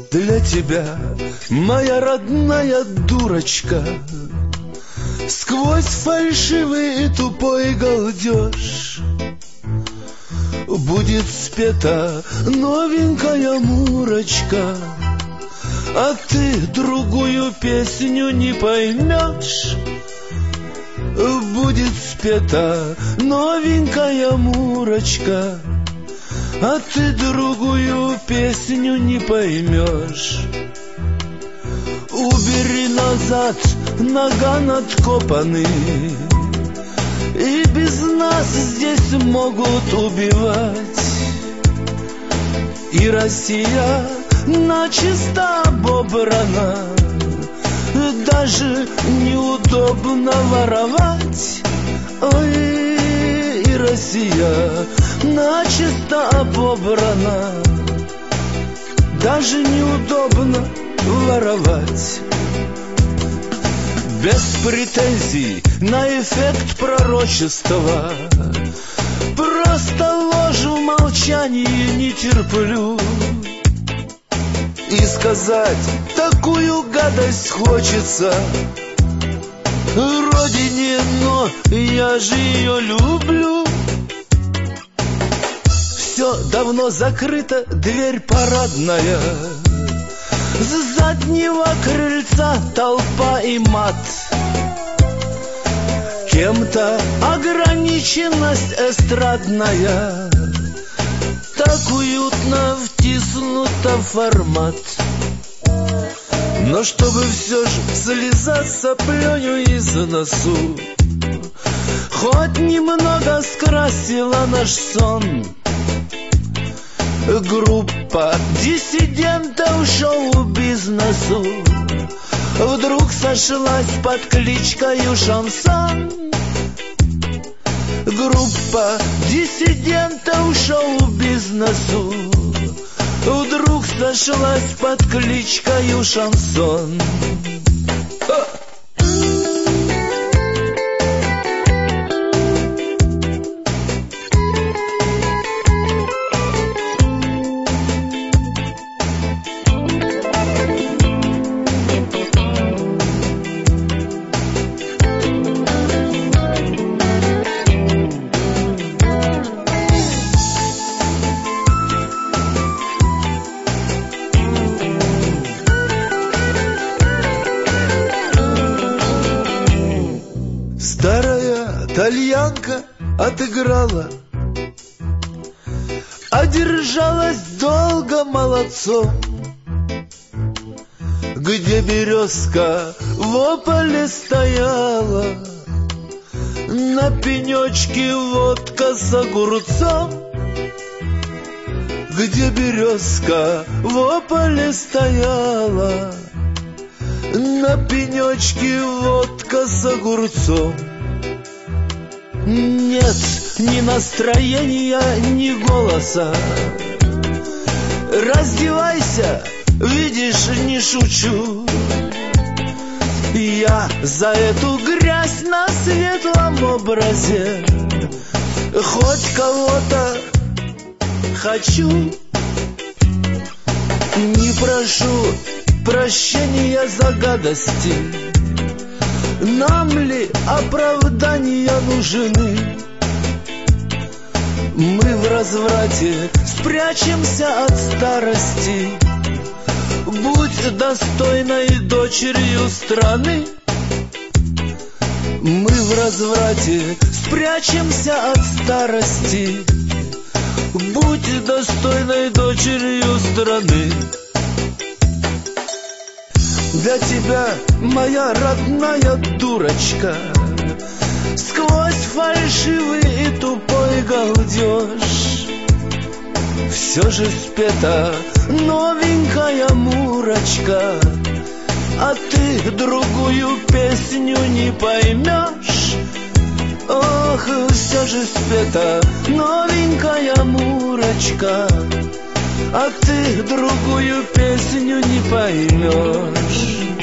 для тебя, моя родная дурочка, сквозь фальшивый и тупой галдеж будет спета новенькая мурочка, а ты другую песню не поймешь. Будет спета новенькая мурочка, а ты другую песню не поймешь. Убери назад наган откопанный, и без нас здесь могут убивать. И Россия начисто обобрана, даже неудобно воровать. Ой, и Россия начисто обобрана, даже неудобно воровать. Без претензий на эффект пророчества, просто ложь в молчании не терплю. И сказать такую гадость хочется родине, но я же ее люблю. Все давно закрыто, дверь парадная, с заднего крыльца толпа и мат. Кем-то ограниченность эстрадная так уютно втиснута в формат. Но чтобы все же слеза соплёю из носу хоть немного скрасила наш сон, группа диссидентов шоу-бизнесу вдруг сошлась под кличкою «Шансон». Группа диссидентов шоу-бизнесу вдруг сошлась под кличкою «Шансон». Старая тальянка отыграла, одержалась долго молодцом. Где березка в ополе стояла, на пенечке водка с огурцом. Где березка в ополе стояла, на пенечке водка с огурцом. Нет ни настроения, ни голоса. Раздевайся, видишь, не шучу. Я за эту грязь на светлом образе хоть кого-то хочу. Не прошу прощения за гадости, нам ли оправдания нужны? Мы в разврате спрячемся от старости. Будь достойной дочерью страны. Мы в разврате спрячемся от старости. Будь достойной дочерью страны. Для тебя, моя родная дурочка, сквозь фальшивый и тупой галдеж все же спета новенькая мурочка, а ты другую песню не поймешь. Ох, все же спета новенькая мурочка, а ты другую песню не поймешь.